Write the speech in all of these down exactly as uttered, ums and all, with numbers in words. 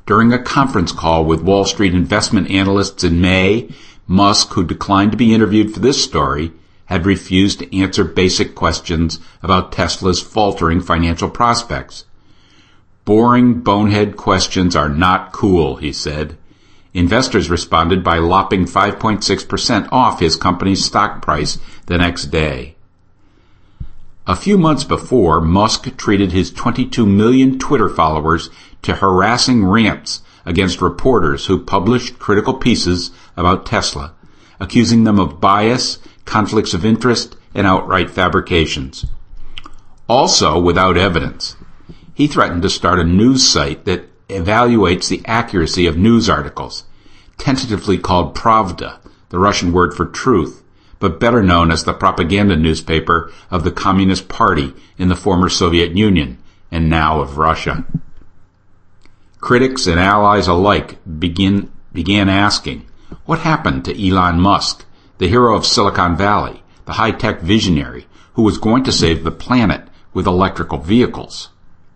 During a conference call with Wall Street investment analysts in May, Musk, who declined to be interviewed for this story, had refused to answer basic questions about Tesla's faltering financial prospects. Boring, bonehead questions are not cool, he said. Investors responded by lopping five point six percent off his company's stock price the next day. A few months before, Musk treated his twenty-two million Twitter followers to harassing rants against reporters who published critical pieces about Tesla, accusing them of bias, conflicts of interest, and outright fabrications. Also, without evidence, he threatened to start a news site that evaluates the accuracy of news articles, tentatively called Pravda, the Russian word for truth, but better known as the propaganda newspaper of the Communist Party in the former Soviet Union, and now of Russia. Critics and allies alike begin, began asking, what happened to Elon Musk, the hero of Silicon Valley, the high-tech visionary who was going to save the planet with electrical vehicles?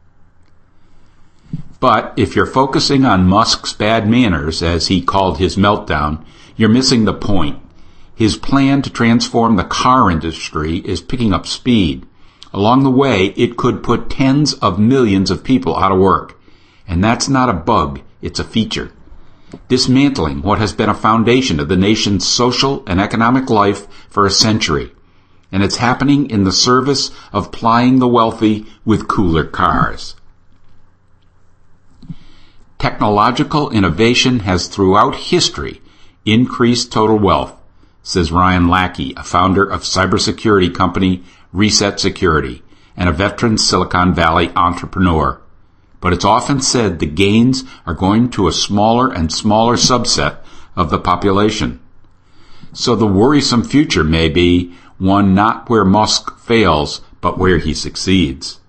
But if you're focusing on Musk's bad manners, as he called his meltdown, you're missing the point. His plan to transform the car industry is picking up speed. Along the way, it could put tens of millions of people out of work. And that's not a bug, it's a feature. Dismantling what has been a foundation of the nation's social and economic life for a century. And it's happening in the service of plying the wealthy with cooler cars. Technological innovation has throughout history increased total wealth, says Ryan Lackey, a founder of cybersecurity company Reset Security and a veteran Silicon Valley entrepreneur. But it's often said the gains are going to a smaller and smaller subset of the population. So the worrisome future may be one not where Musk fails, but where he succeeds.